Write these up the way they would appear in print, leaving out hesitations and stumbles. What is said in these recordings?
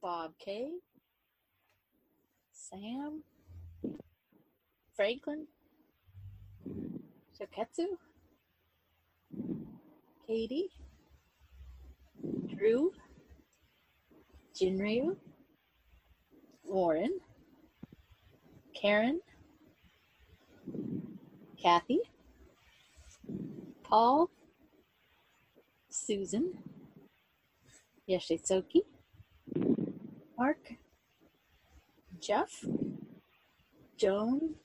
Bob K, Sam, Franklin, Shoketsu, Katie, Drew, Jinryu, Warren, Karen, Kathy, Paul, Susan, Yoshizuki, Mark, Jeff, Joan,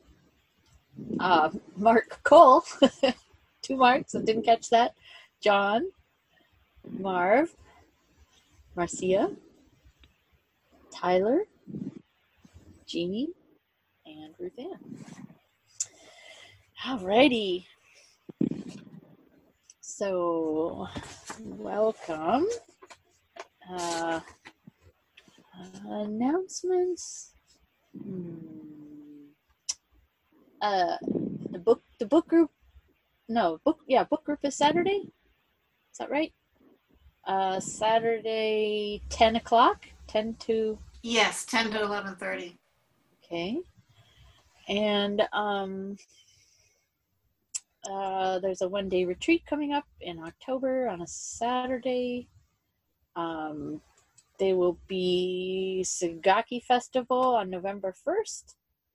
Mark Cole, 2 marks, I didn't catch that, John, Marv, Marcia, Tyler, Jeannie, and Ruth Ann. Alrighty. So, welcome. Announcements. The book group. No, book group is Saturday. Is that right? Saturday, 10 o'clock, 10 to. Yes, 10 to 11:30. Okay. And there's a 1-day retreat coming up in October on a Saturday. There will be Sagaki Festival on November 1st.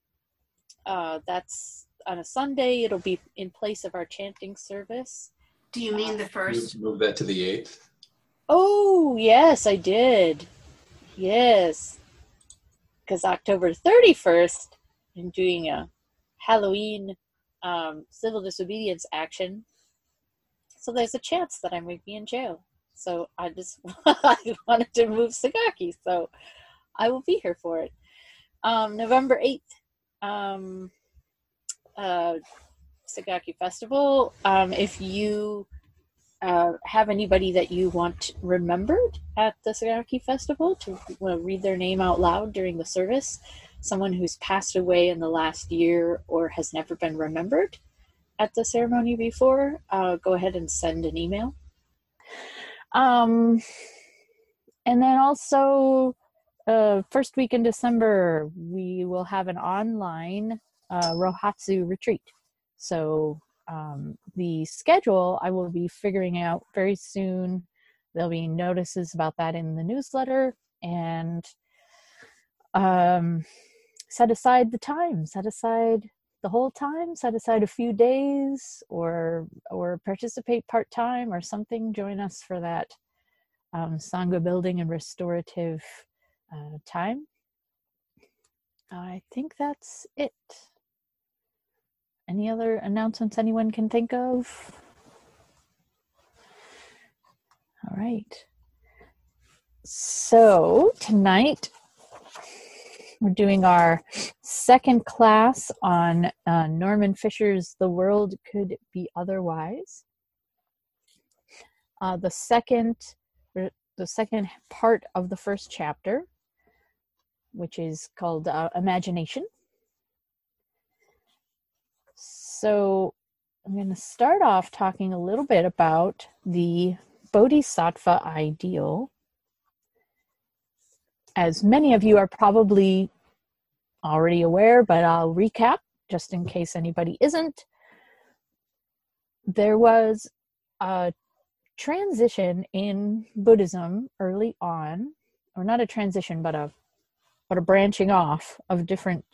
That's on a Sunday. It'll be in place of our chanting service. Do you mean the 1st? Move that to the 8th. Oh, yes, I did. Yes. Because October 31st, I'm doing a Halloween civil disobedience action. So there's a chance that I might be in jail. So I wanted to move Sagaki. So I will be here for it. November 8th, Sagaki Festival. If you have anybody that you want remembered at the Sagaki Festival to read their name out loud during the service, someone who's passed away in the last year or has never been remembered at the ceremony before, go ahead and send an email. And then also, first week in December, we will have an online Rohatsu retreat. So the schedule I will be figuring out very soon. There'll be notices about that in the newsletter, and set aside the time, set aside the whole time, set aside a few days, or participate part-time or something. Join us for that Sangha building and restorative time. I think that's it. Any other announcements anyone can think of? All right. So tonight we're doing our second class on Norman Fisher's The World Could Be Otherwise. The second part of the first chapter, which is called Imagination. So I'm going to start off talking a little bit about the Bodhisattva ideal. As many of you are probably already aware, but I'll recap just in case anybody isn't. There was a transition in Buddhism early on, or not a transition, but a branching off of different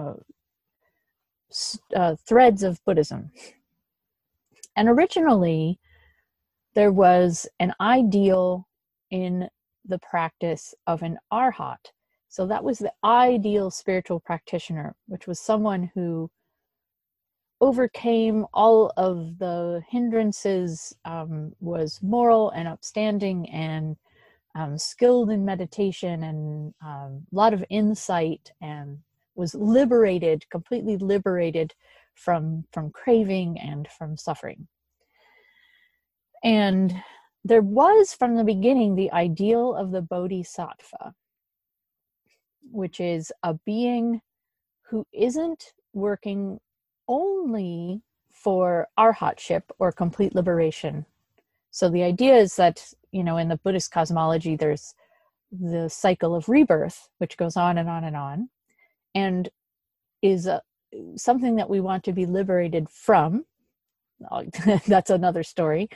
threads of Buddhism. And originally, there was an ideal in the practice of an arhat. So that was the ideal spiritual practitioner, which was someone who overcame all of the hindrances, was moral and upstanding, and skilled in meditation, and a lot of insight, and was liberated, completely liberated from craving and from suffering. And there was from the beginning the ideal of the Bodhisattva, which is a being who isn't working only for arhatship or complete liberation. So the idea is that, in the Buddhist cosmology, there's the cycle of rebirth, which goes on and on and on, and is something that we want to be liberated from. That's another story.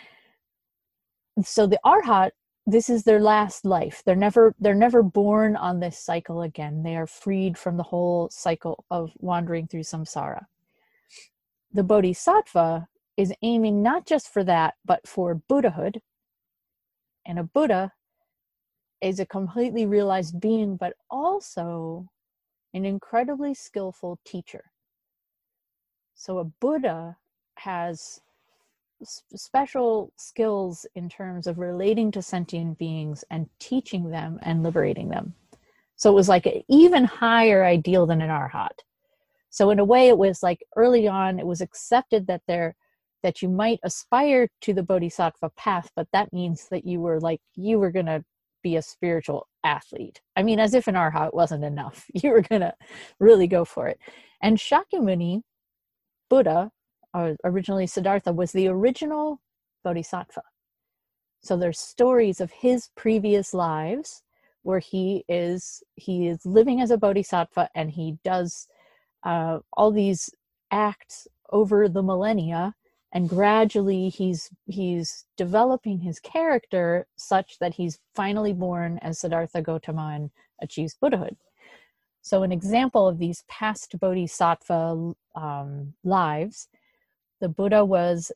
So the Arhat, this is their last life. They're never born on this cycle again. They are freed from the whole cycle of wandering through samsara. The Bodhisattva is aiming not just for that, but for Buddhahood. And a Buddha is a completely realized being, but also an incredibly skillful teacher. So a Buddha has special skills in terms of relating to sentient beings and teaching them and liberating them. So it was like an even higher ideal than an Arhat. So in a way, it was like early on, it was accepted that that you might aspire to the Bodhisattva path, but that means that you were going to be a spiritual athlete. I mean, as if an Arhat wasn't enough. You were going to really go for it. And Shakyamuni, Buddha, originally Siddhartha, was the original Bodhisattva. So there's stories of his previous lives where he is living as a Bodhisattva, and he does all these acts over the millennia, and gradually he's developing his character such that he's finally born as Siddhartha Gautama and achieves Buddhahood. So an example of these past Bodhisattva lives, the Buddha was,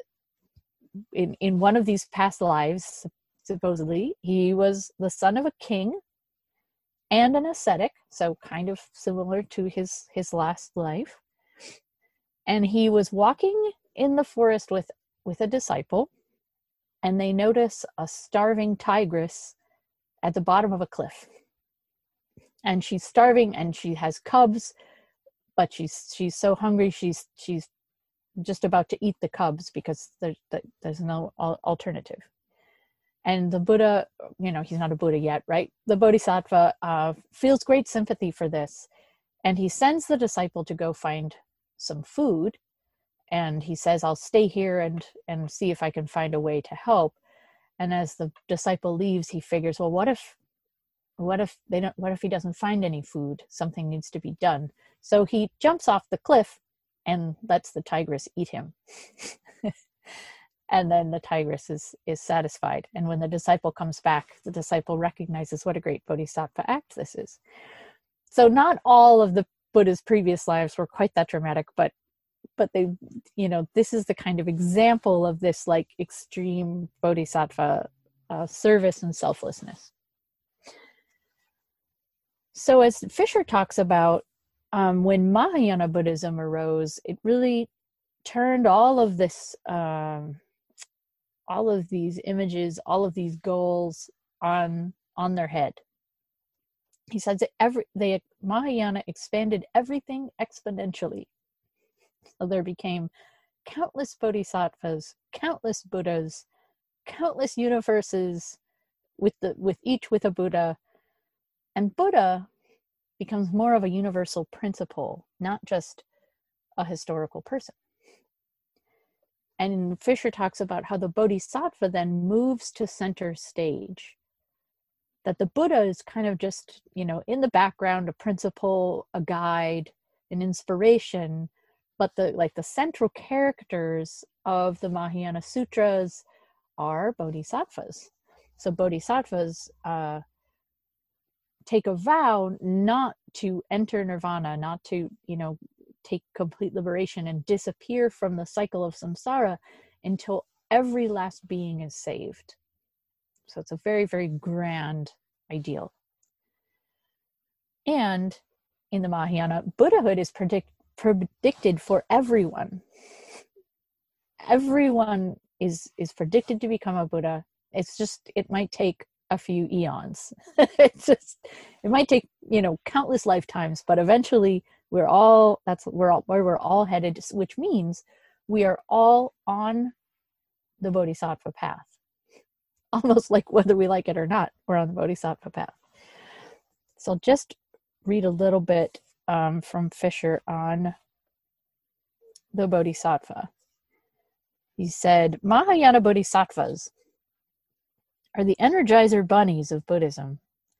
in one of these past lives, supposedly, he was the son of a king and an ascetic, so kind of similar to his last life. And he was walking in the forest with a disciple, and they notice a starving tigress at the bottom of a cliff. And she's starving, and she has cubs, but she's so hungry, she's just about to eat the cubs because there's no alternative. And the Buddha, he's not a Buddha yet, right? The Bodhisattva feels great sympathy for this. And he sends the disciple to go find some food. And he says, I'll stay here and see if I can find a way to help. And as the disciple leaves, he figures, well, what if he doesn't find any food? Something needs to be done. So he jumps off the cliff and lets the tigress eat him. And then the tigress is satisfied. And when the disciple comes back, the disciple recognizes what a great bodhisattva act this is. So not all of the Buddha's previous lives were quite that dramatic, but they, this is the kind of example of this like extreme bodhisattva service and selflessness. So as Fisher talks about, when Mahayana Buddhism arose, it really turned all of this, all of these images, all of these goals on their head. He says that Mahayana expanded everything exponentially. So there became countless bodhisattvas, countless Buddhas, countless universes, with each with a Buddha. And Buddha becomes more of a universal principle, not just a historical person. And Fisher talks about how the bodhisattva then moves to center stage. That the Buddha is kind of just, in the background, a principle, a guide, an inspiration, but the central characters of the Mahayana Sutras are bodhisattvas. So bodhisattvas take a vow not to enter nirvana, not to, take complete liberation and disappear from the cycle of samsara until every last being is saved. So it's a very, very grand ideal. And in the Mahayana, Buddhahood is predicted for everyone. Everyone is predicted to become a Buddha. It's just, it might take a few eons. It might take, countless lifetimes, but eventually we're all where we're all headed, which means we are all on the Bodhisattva path. Almost like whether we like it or not, we're on the Bodhisattva path. So I'll just read a little bit from Fisher on the Bodhisattva. He said, Mahayana Bodhisattvas are the energizer bunnies of Buddhism.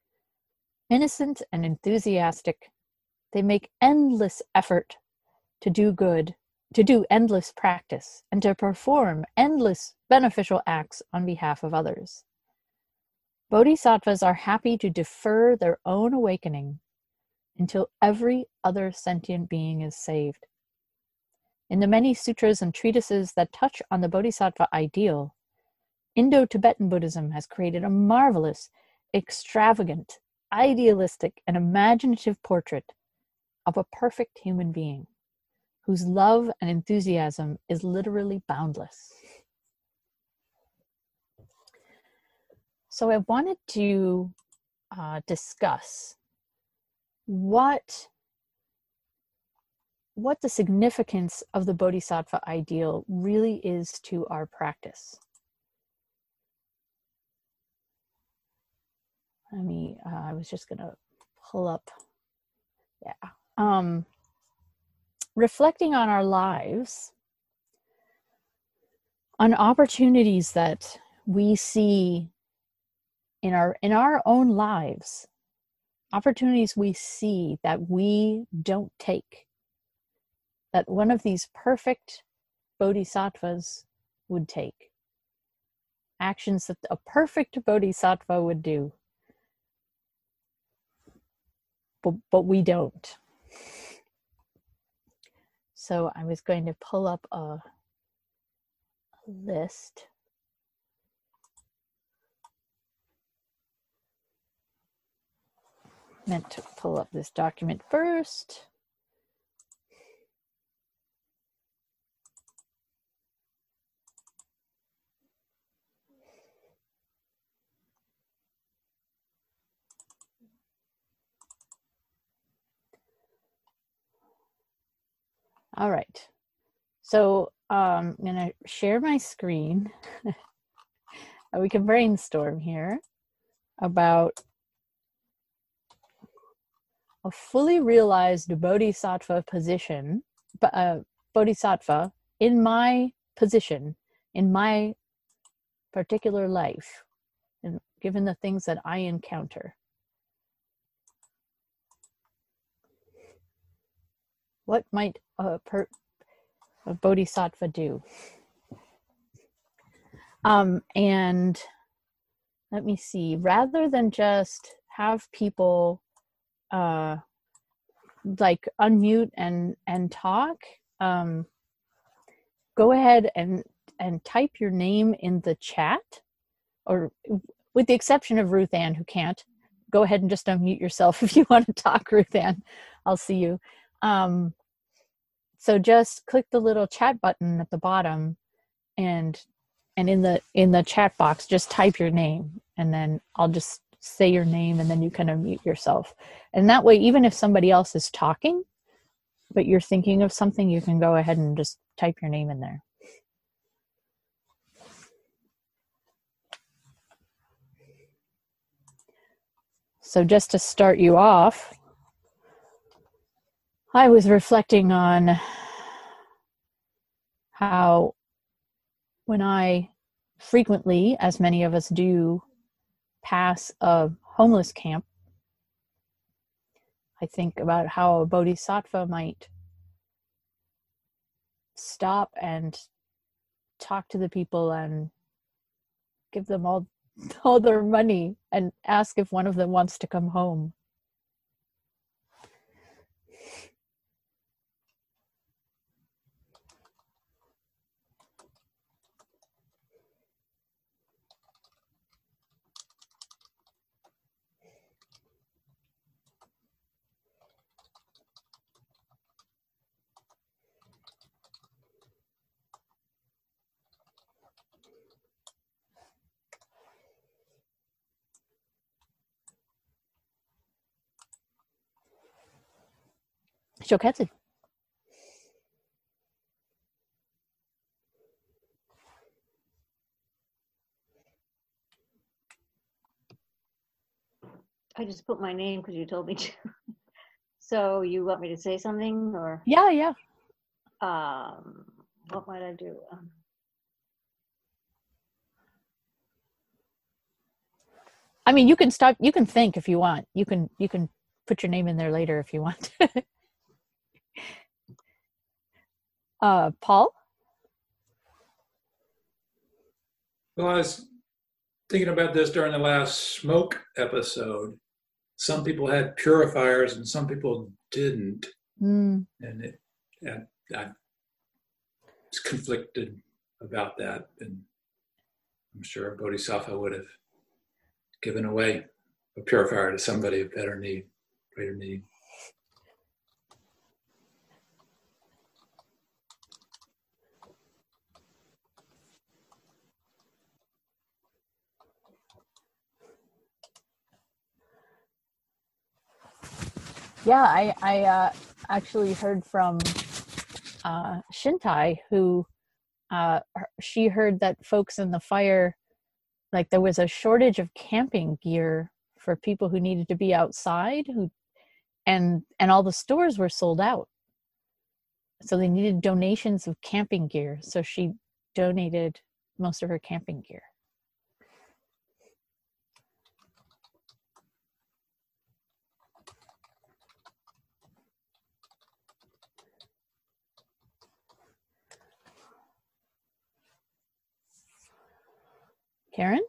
Innocent and enthusiastic, they make endless effort to do good, to do endless practice, and to perform endless beneficial acts on behalf of others. Bodhisattvas are happy to defer their own awakening until every other sentient being is saved. In the many sutras and treatises that touch on the Bodhisattva ideal, Indo-Tibetan Buddhism has created a marvelous, extravagant, idealistic, and imaginative portrait of a perfect human being whose love and enthusiasm is literally boundless. So I wanted to discuss what the significance of the Bodhisattva ideal really is to our practice. I was just gonna pull up, reflecting on our lives, on opportunities that we see in our own lives, opportunities we see that we don't take, that one of these perfect bodhisattvas would take, actions that a perfect bodhisattva would do, but we don't. So I was going to pull up a list. Meant to pull up this document first. All right. So I'm going to share my screen. We can brainstorm here about a fully realized bodhisattva position, bodhisattva in my position, in my particular life, and given the things that I encounter. What might a bodhisattva do? And let me see, rather than just have people like unmute and talk, go ahead and type your name in the chat, or with the exception of Ruth Ann, who can't. Go ahead and just unmute yourself if you want to talk, Ruth Ann. I'll see you. So just click the little chat button at the bottom, and in the chat box, just type your name, and then I'll just say your name, and then you can unmute yourself. And that way, even if somebody else is talking, but you're thinking of something, you can go ahead and just type your name in there. So just to start you off, I was reflecting on how when I frequently, as many of us do, pass a homeless camp, I think about how a bodhisattva might stop and talk to the people and give them all their money and ask if one of them wants to come home. Shoketsu. I just put my name because you told me to. So you want me to say something, or? Yeah. What might I do? I mean, you can stop. You can think if you want. You can put your name in there later if you want. Paul. Well, I was thinking about this during the last smoke episode. Some people had purifiers and some people didn't, and I was conflicted about that. And I'm sure Bodhisattva would have given away a purifier to somebody of greater need. Yeah, I actually heard from Shintai, who she heard that folks in the fire, like there was a shortage of camping gear for people who needed to be outside, and all the stores were sold out. So they needed donations of camping gear. So she donated most of her camping gear. Karen?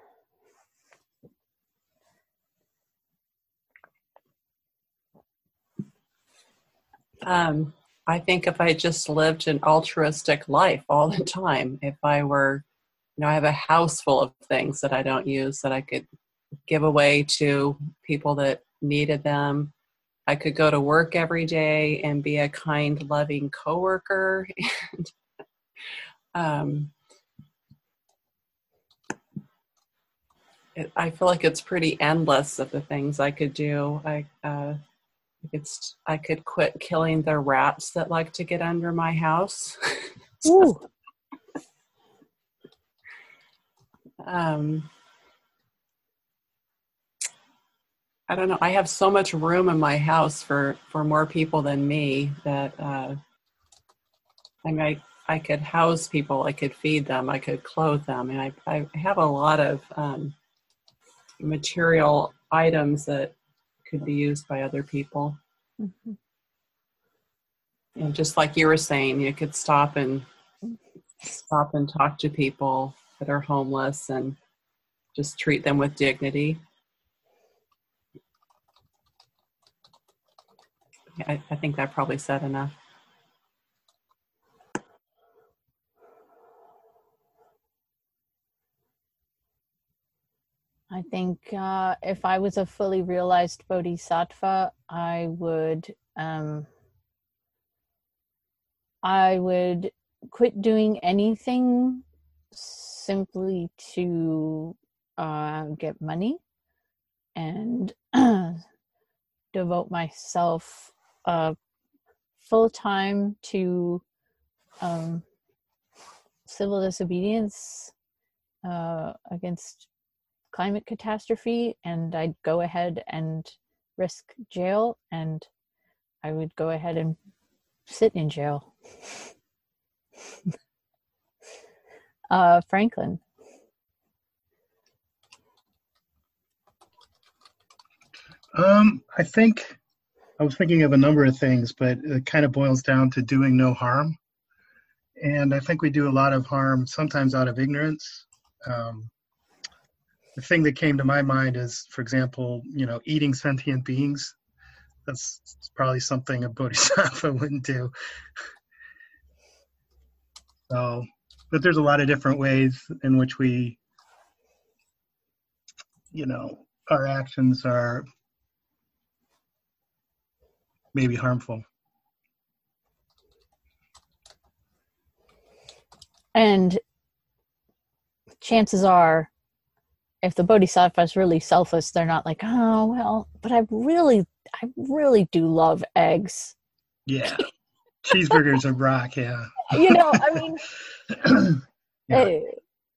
I think if I just lived an altruistic life all the time, if I were, I have a house full of things that I don't use that I could give away to people that needed them. I could go to work every day and be a kind, loving coworker. And I feel like it's pretty endless of the things I could do. I could quit killing the rats that like to get under my house. Ooh. I don't know. I have so much room in my house for more people than me that I could house people, I could feed them, I could clothe them, and I have a lot of material items that could be used by other people. Mm-hmm. And just like you were saying, you could stop and talk to people that are homeless and just treat them with dignity. I think that probably said enough. I think if I was a fully realized bodhisattva, I would quit doing anything simply to get money, and devote myself full time to civil disobedience against climate catastrophe, and I'd go ahead and risk jail, and I would go ahead and sit in jail. Franklin. I think I was thinking of a number of things, but it kind of boils down to doing no harm. And I think we do a lot of harm sometimes out of ignorance. The thing that came to my mind is, for example, eating sentient beings. That's probably something a bodhisattva wouldn't do. So, but there's a lot of different ways in which we, our actions are maybe harmful. And chances are, if the bodhisattva is really selfless, they're not like, oh, well, but I really do love eggs. Yeah. Cheeseburgers are rock, yeah. I mean, yeah. Hey.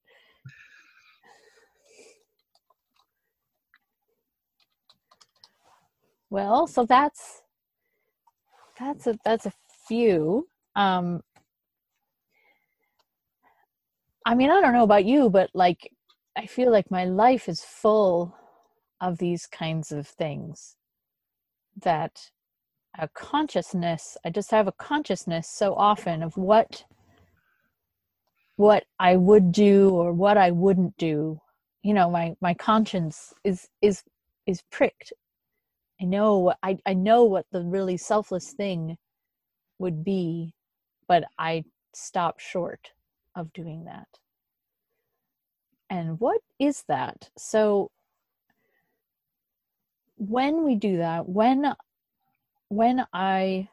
Well, so that's a few. I mean, I don't know about you, but like, I feel like my life is full of these kinds of things, that a consciousness, I just have a consciousness so often of what I would do or what I wouldn't do. You know, my conscience is pricked. I know what the really selfless thing would be, but I stop short of doing that. And what is that? So when we do that, when I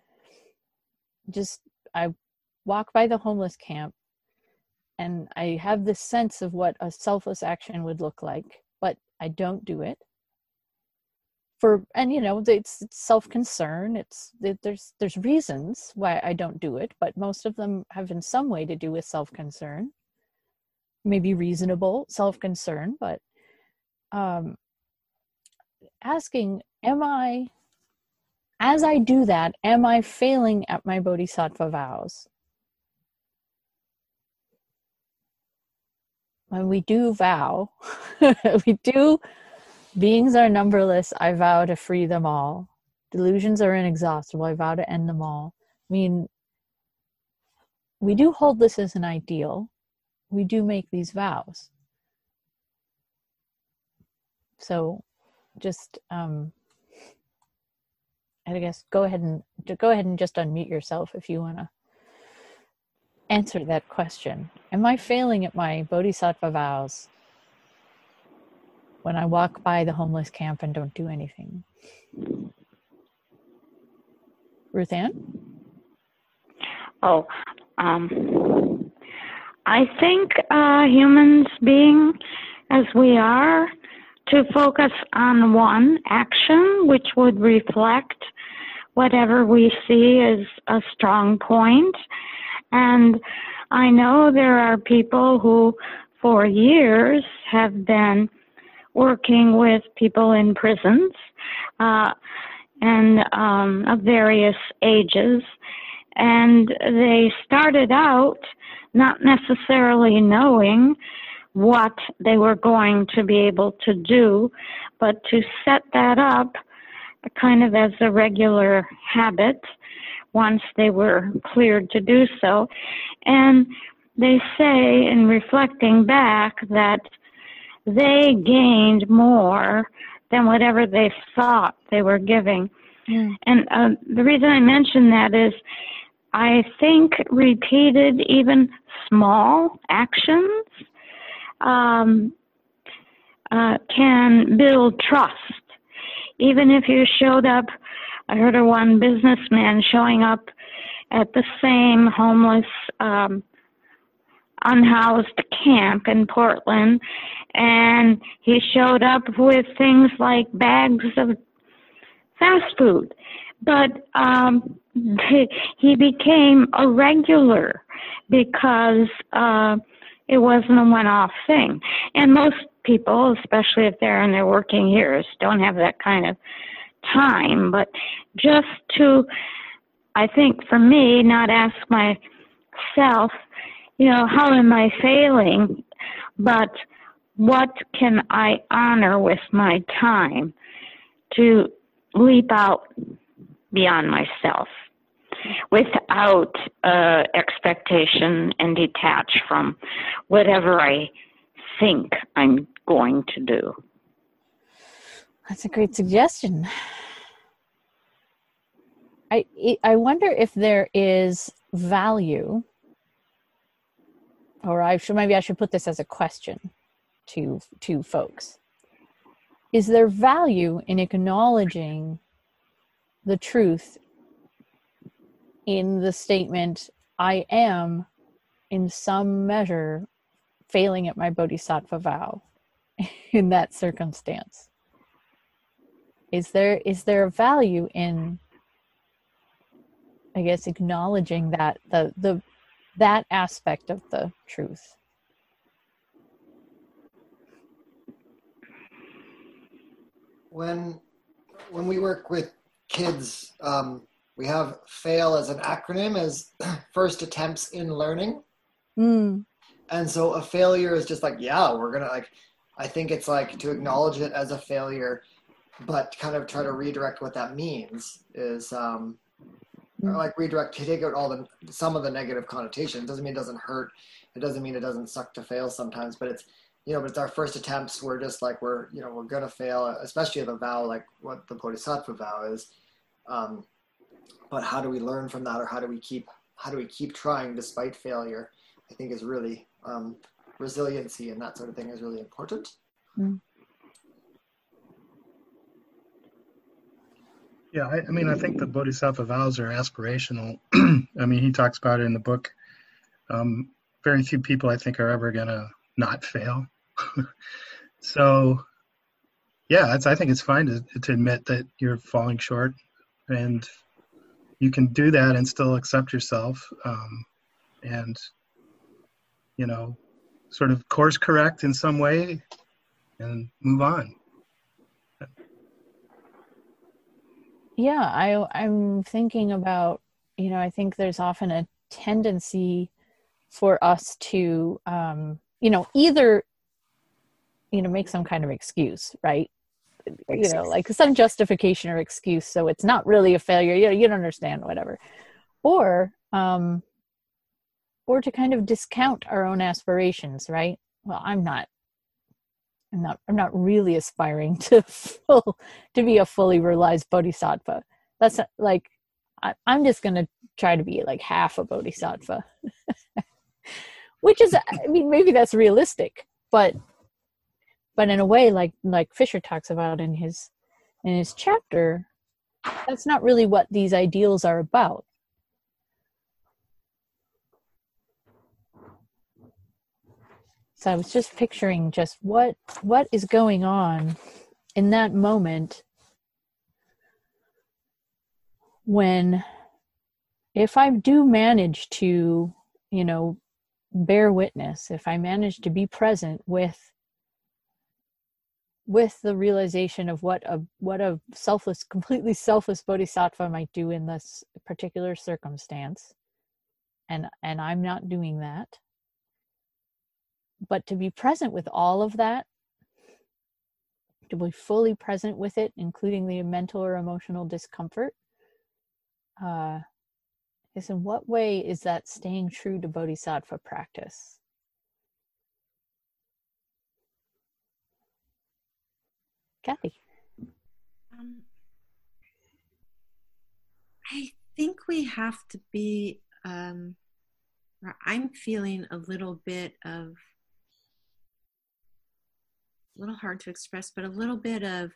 walk by the homeless camp and I have this sense of what a selfless action would look like, but I don't do it. It's self-concern. There's reasons why I don't do it, but most of them have in some way to do with self-concern. Maybe reasonable self-concern, but asking, as I do that, am I failing at my bodhisattva vows? When we do vow, beings are numberless, I vow to free them all. Delusions are inexhaustible, I vow to end them all. I mean, we do hold this as an ideal. We do make these vows. So just, I guess, go ahead and just unmute yourself if you want to answer that question. Am I failing at my bodhisattva vows when I walk by the homeless camp and don't do anything? Ruth Ann? Oh, I think humans being as we are, to focus on one action, which would reflect whatever we see as a strong point. And I know there are people who for years have been working with people in prisons and of various ages. And they started out not necessarily knowing what they were going to be able to do, but to set that up kind of as a regular habit once they were cleared to do so. And they say, in reflecting back, that they gained more than whatever they thought they were giving. Mm. And the reason I mention that is I think repeated, even small actions can build trust. Even if you showed up, I heard of one businessman showing up at the same homeless unhoused camp in Portland, and he showed up with things like bags of fast food. But he became a regular because it wasn't a one-off thing. And most people, especially if they're in their working years, don't have that kind of time. But just to, I think for me, not ask myself, how am I failing? But what can I honor with my time to leap out beyond myself without expectation and detach from whatever I think I'm going to do. That's a great suggestion. I wonder if there is value, or maybe I should put this as a question to folks. Is there value in acknowledging the truth in the statement, I am, in some measure, failing at my bodhisattva vow in that circumstance? Is there a value in, I guess, acknowledging that that aspect of the truth? When we work with kids, we have FAIL as an acronym as first attempts in learning. Mm. And so a failure is just like, we're going to I think it's like to acknowledge it as a failure, but kind of try to redirect what that means is like redirect to take out some of the negative connotations. Doesn't mean it doesn't hurt. It doesn't mean it doesn't suck to fail sometimes, but it's, but it's our first attempts. We're just like, we're going to fail, especially the vow, like what the Bodhisattva vow is. But how do we learn from that? Or how do we keep trying despite failure? I think is really, resiliency and that sort of thing is really important. Yeah, I think the Bodhisattva vows are aspirational. I mean, he talks about it in the book. Very few people, I think, are ever going to not fail. So, yeah, I think it's fine to admit that you're falling short, and you can do that and still accept yourself, and, sort of course correct in some way and move on. Yeah, I'm thinking about, I think there's often a tendency for us to, either, make some kind of excuse, right? Like some justification or excuse. So it's not really a failure. You don't understand, whatever. Or to kind of discount our own aspirations, right? Well, I'm not really aspiring to be a fully realized bodhisattva. That's like, I'm just going to try to be like half a bodhisattva, which is, maybe that's realistic, but in a way, like Fisher talks about in his chapter, that's not really what these ideals are about. So I was just picturing just what is going on in that moment when, if I do manage to, bear witness, if I manage to be present with the realization of what a completely selfless bodhisattva might do in this particular circumstance, and I'm not doing that. But to be present with all of that, to be fully present with it, including the mental or emotional discomfort, is in what way is that staying true to bodhisattva practice? Kathy? I think we have to be, I'm feeling a little hard to express, but a little bit of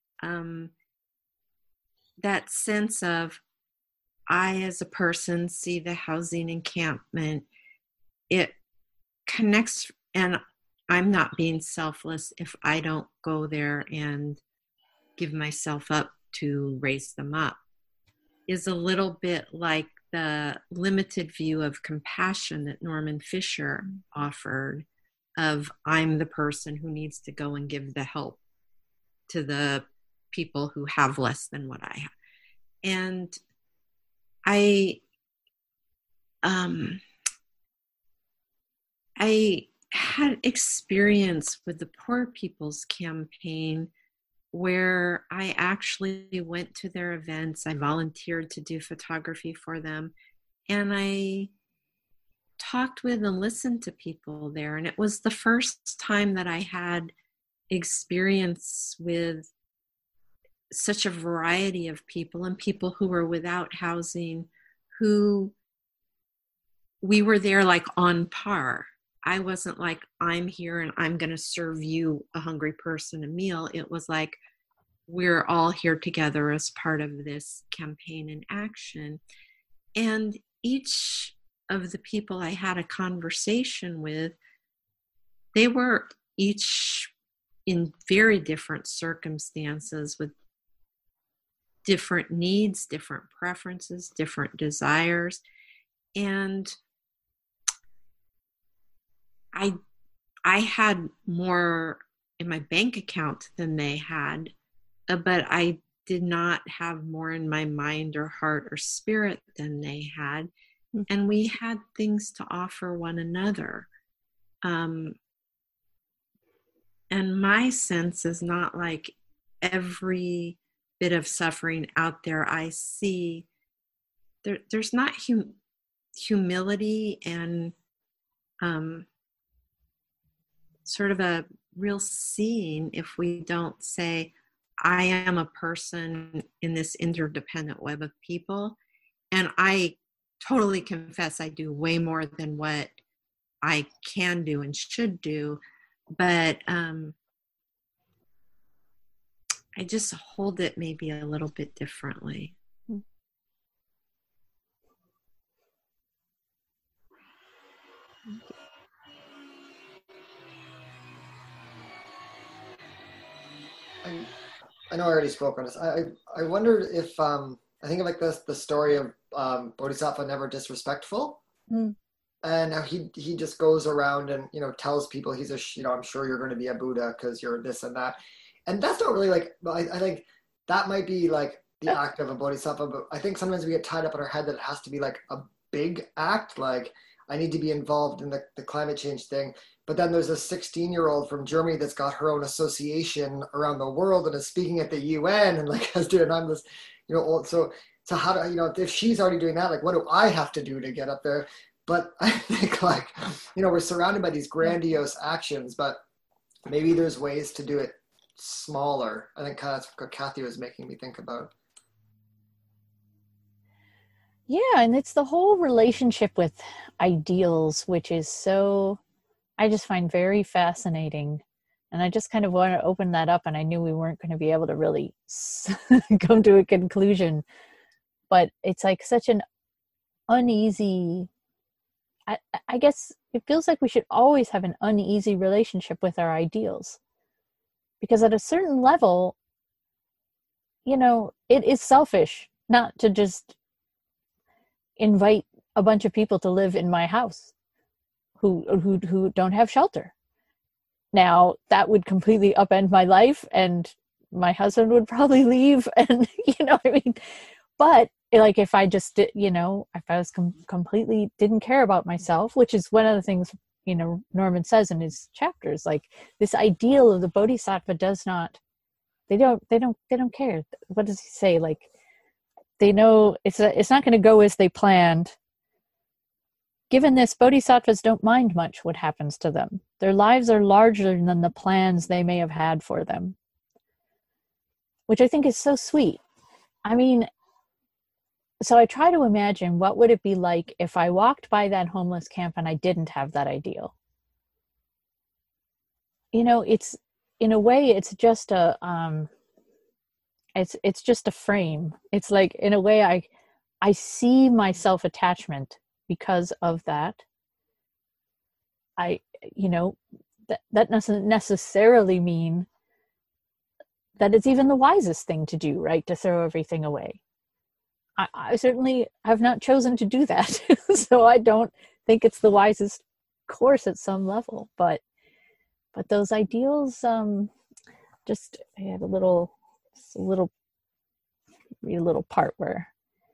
that sense of, I as a person see the housing encampment, it connects, and I'm not being selfless if I don't go there and give myself up to raise them up, is a little bit like the limited view of compassion that Norman Fisher offered, of I'm the person who needs to go and give the help to the people who have less than what I have. And I had experience with the Poor People's Campaign where I actually went to their events. I volunteered to do photography for them, and I talked with and listened to people there. And it was the first time that I had experience with such a variety of people, and people who were without housing, who we were there like on par. I wasn't like, I'm here and I'm going to serve you, a hungry person, a meal. It was like, we're all here together as part of this campaign in action. And each of the people I had a conversation with, they were each in very different circumstances, with different needs, different preferences, different desires. And I had more in my bank account than they had, but I did not have more in my mind or heart or spirit than they had. And we had things to offer one another. And And my sense is not like every bit of suffering out there I see. There's not humility and sort of a real seeing if we don't say, I am a person in this interdependent web of people. And I totally confess I do way more than what I can do and should do. But I just hold it maybe a little bit differently. I know I already spoke on this. I wondered if I think of like the story of Bodhisattva Never Disrespectful, and how he just goes around and tells people he's I'm sure you're going to be a Buddha because you're this and that, and that's not really like I think that might be like the act of a Bodhisattva, but I think sometimes we get tied up in our head that it has to be like a big act, like I need to be involved in the climate change thing. But then there's a 16-year-old from Germany that's got her own association around the world and is speaking at the UN and like has doing on this, so how do if she's already doing that, like what do I have to do to get up there? But I think like we're surrounded by these grandiose actions, but maybe there's ways to do it smaller. I think that's what Kathy was making me think about. Yeah, and it's the whole relationship with ideals, which is so, I just find very fascinating. And I just kind of want to open that up, and I knew we weren't going to be able to really come to a conclusion. But it's like such an uneasy, I guess it feels like we should always have an uneasy relationship with our ideals. Because at a certain level, it is selfish not to just invite a bunch of people to live in my house who don't have shelter. Now that would completely upend my life, and my husband would probably leave, and but like if I just did, if I was completely didn't care about myself, which is one of the things Norman says in his chapters, like this ideal of the Bodhisattva does not, they don't care. What does he say? Like they know it's not going to go as they planned. Given this, bodhisattvas don't mind much what happens to them. Their lives are larger than the plans they may have had for them, which I think is so sweet. I mean, so I try to imagine what would it be like if I walked by that homeless camp and I didn't have that ideal. It's in a way, it's just a it's just a frame. It's like in a way I see my self-attachment because of that. That doesn't necessarily mean that it's even the wisest thing to do, right? To throw everything away. I certainly have not chosen to do that. So I don't think it's the wisest course at some level, but those ideals, just, I have a little part where,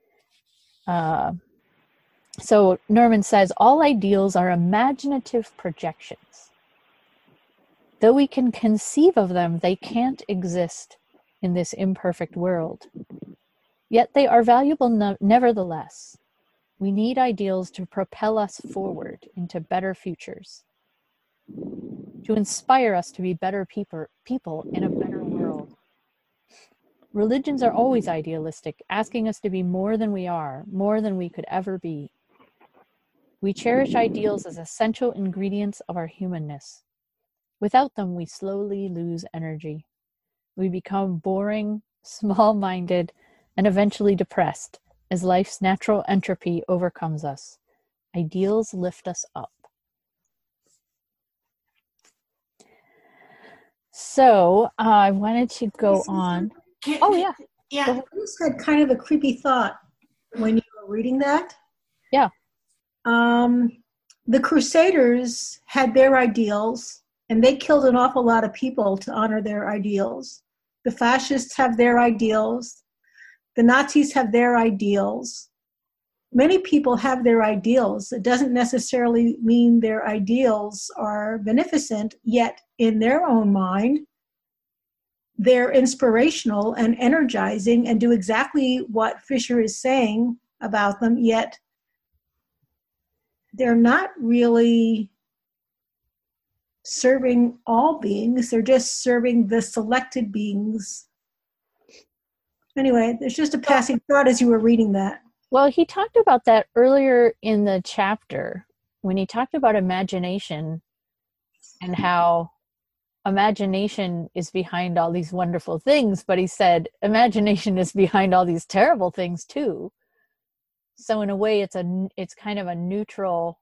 so Norman says, all ideals are imaginative projections. Though we can conceive of them, they can't exist in this imperfect world. Yet they are valuable nevertheless. We need ideals to propel us forward into better futures, to inspire us to be better people in a better world. Religions are always idealistic, asking us to be more than we are, more than we could ever be. We cherish ideals as essential ingredients of our humanness. Without them, we slowly lose energy. We become boring, small-minded, and eventually depressed as life's natural entropy overcomes us. Ideals lift us up. So I wanted to go on. Oh, yeah. Yeah. I just had kind of a creepy thought when you were reading that. Yeah. The Crusaders had their ideals, and they killed an awful lot of people to honor their ideals. The fascists have their ideals. The Nazis have their ideals. Many people have their ideals. It doesn't necessarily mean their ideals are beneficent, yet in their own mind, they're inspirational and energizing and do exactly what Fisher is saying about them, yet they're not really serving all beings. They're just serving the selected beings. Anyway, there's just a passing thought as you were reading that. Well, he talked about that earlier in the chapter when he talked about imagination and how imagination is behind all these wonderful things, but he said imagination is behind all these terrible things too. So in a way, it's kind of a neutral,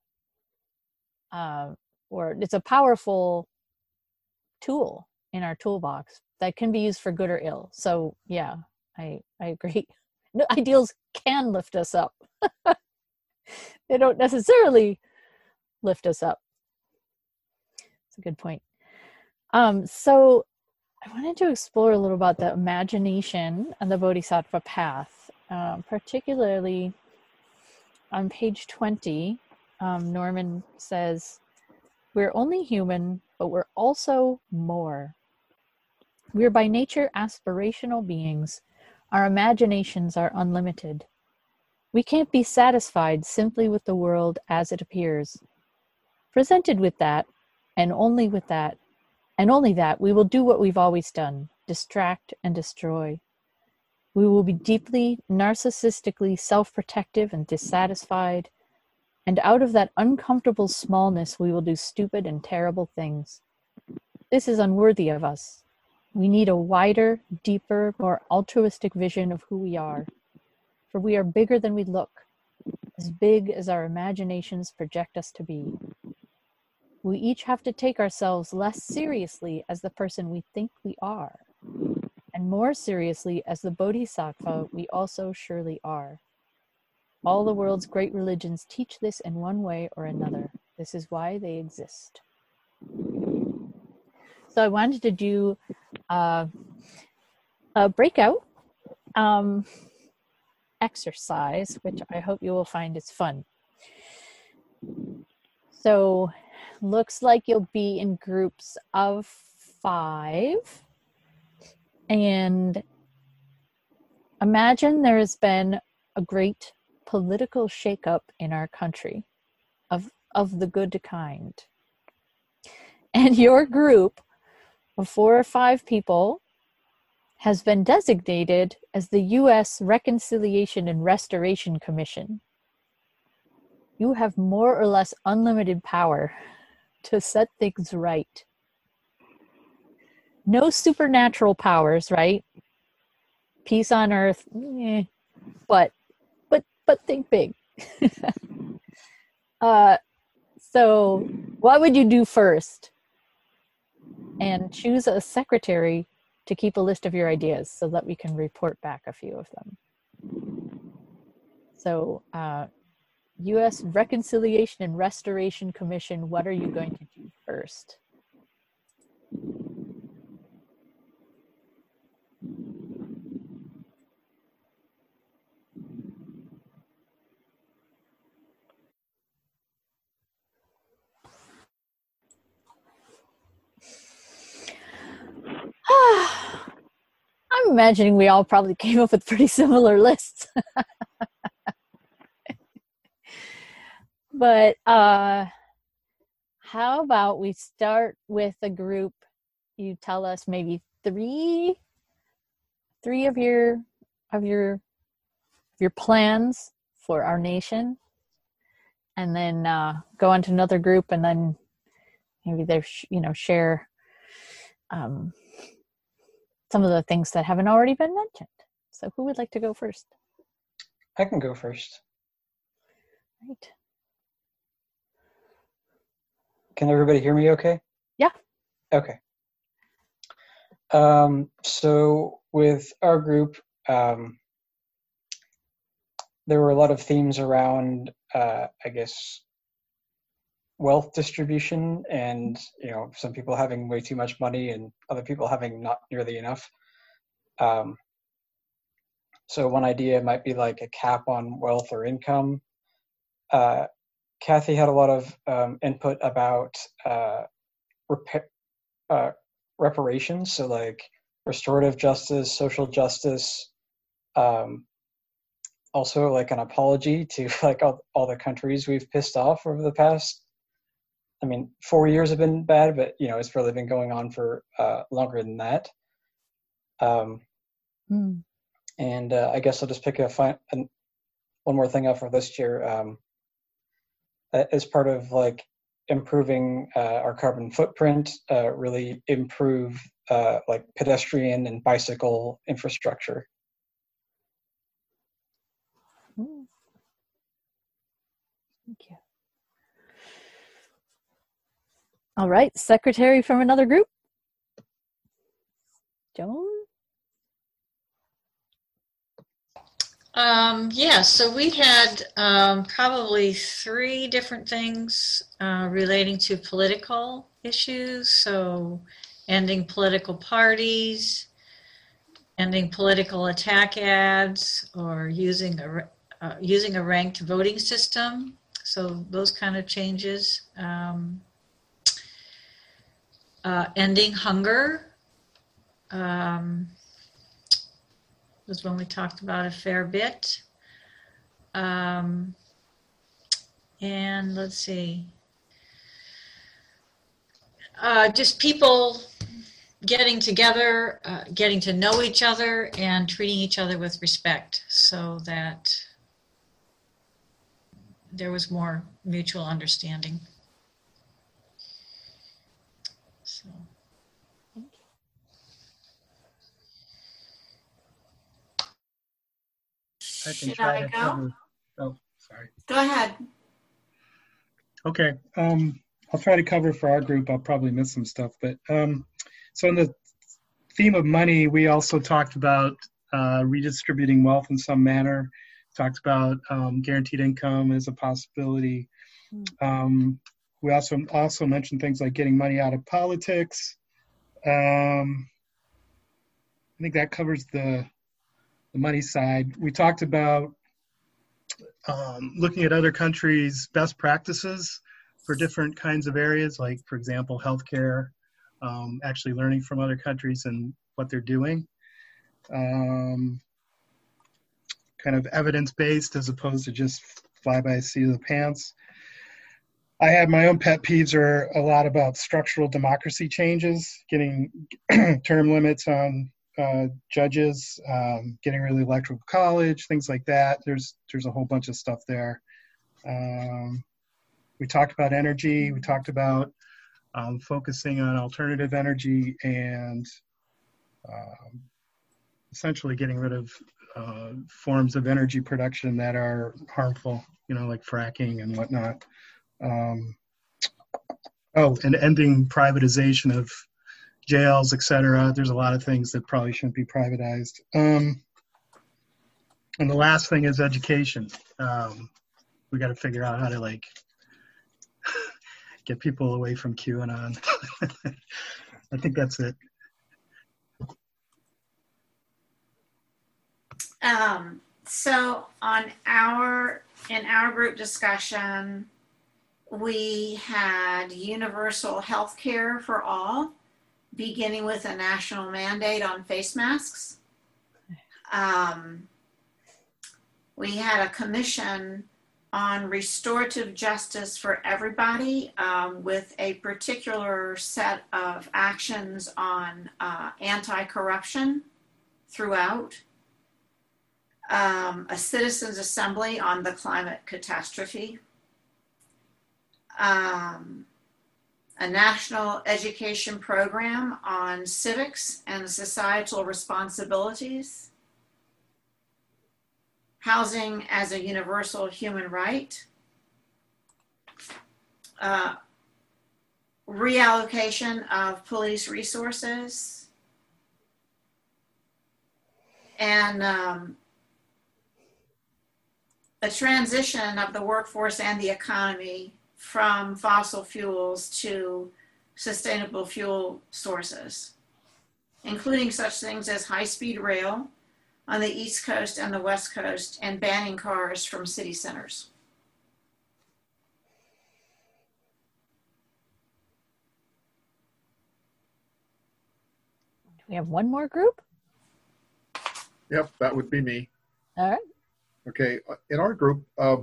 or it's a powerful tool in our toolbox that can be used for good or ill. So yeah, I agree. No, ideals can lift us up. They don't necessarily lift us up. That's a good point. So I wanted to explore a little about the imagination and the Bodhisattva path, particularly on page 20. Norman says, "We're only human, but we're also more. We're by nature aspirational beings. Our imaginations are unlimited. We can't be satisfied simply with the world as it appears. Presented with that, and only with that, and only that, we will do what we've always done, distract and destroy. We will be deeply, narcissistically self-protective and dissatisfied, and out of that uncomfortable smallness we will do stupid and terrible things. This is unworthy of us. We need a wider, deeper, more altruistic vision of who we are, for we are bigger than we look, as big as our imaginations project us to be. We each have to take ourselves less seriously as the person we think we are, and more seriously as the Bodhisattva we also surely are. All the world's great religions teach this in one way or another. This is why they exist." So I wanted to do a breakout exercise, which I hope you will find is fun. So looks like you'll be in groups of 5, and imagine there has been a great political shakeup in our country of the good kind, and your group of 4 or 5 people has been designated as the U.S. Reconciliation and Restoration Commission. You have more or less unlimited power to set things right. No supernatural powers, right? Peace on earth, but think big. So what would you do first? And choose a secretary to keep a list of your ideas so that we can report back a few of them. So, U.S. Reconciliation and Restoration Commission, what are you going to do first? I'm imagining we all probably came up with pretty similar lists. But how about we start with a group? You tell us maybe three of your plans for our nation, and then go on to another group, and then maybe they share some of the things that haven't already been mentioned. So who would like to go first? I can go first. Right. Can everybody hear me okay? Yeah. Okay. So with our group, there were a lot of themes around, I guess, wealth distribution, and some people having way too much money and other people having not nearly enough. So one idea might be like a cap on wealth or income. Kathy had a lot of input about reparations, so like restorative justice, social justice, also like an apology to like all the countries we've pissed off over the past. I mean, 4 years have been bad, but you know, it's really been going on for longer than that. And I guess I'll just pick one more thing up for this year. As part of like improving our carbon footprint, really improve like pedestrian and bicycle infrastructure. Thank you. All right, secretary from another group. Joan? Yeah, so we had probably 3 different things relating to political issues. So ending political parties, ending political attack ads, or using a ranked voting system. So those kind of changes. Ending hunger was one we talked about a fair bit. And let's see. Just people getting together, getting to know each other, and treating each other with respect, so that there was more mutual understanding. So. Should I go? Cover. Oh, sorry. Go ahead. Okay. I'll try to cover for our group. I'll probably miss some stuff, but so in the theme of money, we also talked about redistributing wealth in some manner. Talked about guaranteed income as a possibility. We also mentioned things like getting money out of politics. I think that covers the money side. We talked about looking at other countries' best practices for different kinds of areas, like, for example, healthcare, actually learning from other countries and what they're doing. Kind of evidence-based as opposed to just fly by the seat of the pants. I have my own pet peeves are a lot about structural democracy changes, getting term limits on judges, getting rid of the electoral college, things like that. There's a whole bunch of stuff there. We talked about energy. We talked about focusing on alternative energy and essentially getting rid of forms of energy production that are harmful, like fracking and whatnot. And ending privatization of jails, etc. There's a lot of things that probably shouldn't be privatized. And the last thing is education. We got to figure out how to get people away from QAnon. I think that's it. So in our group discussion, we had universal health care for all, beginning with a national mandate on face masks. We had a commission on restorative justice for everybody, with a particular set of actions on anti-corruption throughout. A citizens' assembly on the climate catastrophe. A national education program on civics and societal responsibilities. Housing as a universal human right. Reallocation of police resources. And a transition of the workforce and the economy from fossil fuels to sustainable fuel sources, including such things as high-speed rail on the East Coast and the West Coast, and banning cars from city centers. we have one more group? Yep, that would be me. All right. Okay, in our group,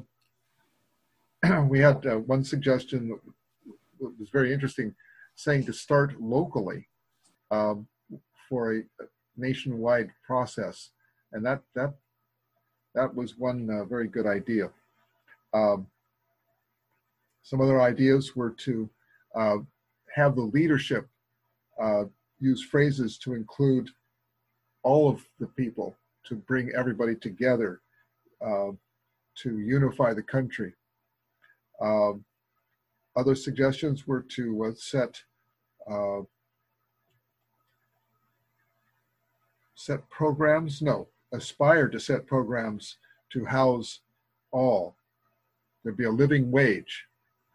we had one suggestion that was very interesting, saying to start locally for a nationwide process, and that was one very good idea. Some other ideas were to have the leadership use phrases to include all of the people, to bring everybody together, to unify the country. Other suggestions were to aspire to set programs to house all. There'd be a living wage.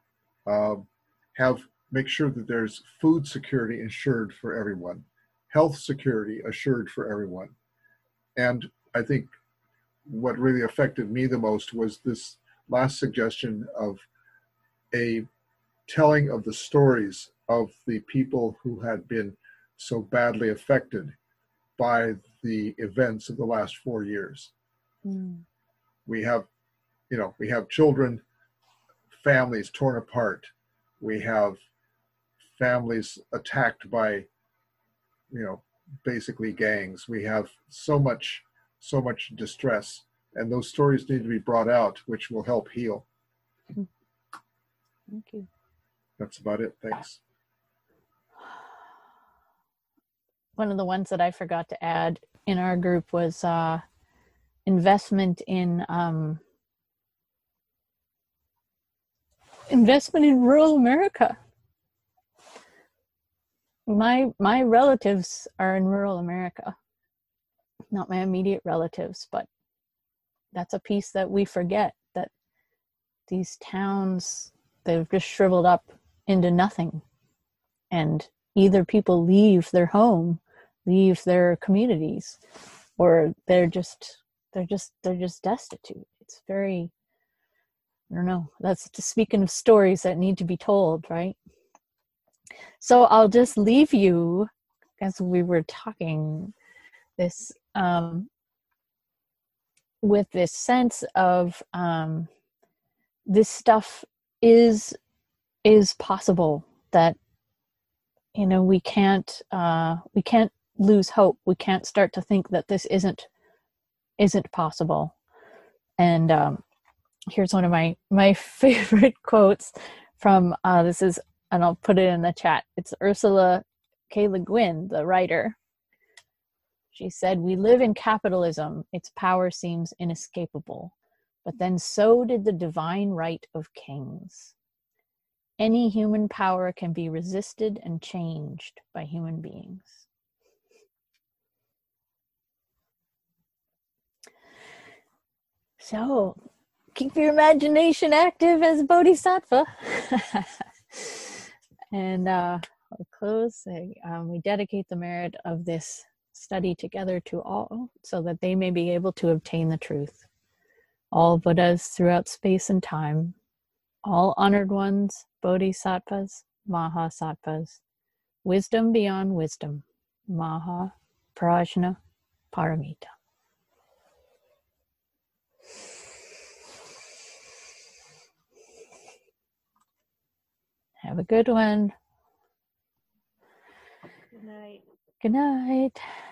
Make sure that there's food security ensured for everyone, health security assured for everyone. And I think what really affected me the most was this last suggestion of a telling of the stories of the people who had been so badly affected by the events of the last 4 years. Mm. We have children, families torn apart. We have families attacked by, basically gangs. We have so much distress, and those stories need to be brought out, which will help heal. Thank you. That's about it. Thanks. One of the ones that I forgot to add in our group was investment in rural America. My relatives are in rural America, not my immediate relatives, but that's a piece that we forget, that these towns, they've just shriveled up into nothing, and either people leave their home, leave their communities, or they're just destitute. It's very, I don't know, that's just speaking of stories that need to be told, right? So I'll just leave you, as we were talking, this with this sense of this stuff is possible, that we can't lose hope. We can't start to think that this isn't possible. And here's one of my favorite quotes from this is, and I'll put it in the chat. It's Ursula K. Le Guin, the writer. She said, "We live in capitalism. Its power seems inescapable. But then so did the divine right of kings. Any human power can be resisted and changed by human beings." So, keep your imagination active as Bodhisattva. And I'll close. We dedicate the merit of this study together to all, so that they may be able to obtain the truth. All Buddhas throughout space and time, all honored ones, Bodhisattvas, Mahasattvas, wisdom beyond wisdom, Maha Prajna Paramita. Have a good one. Good night. Good night.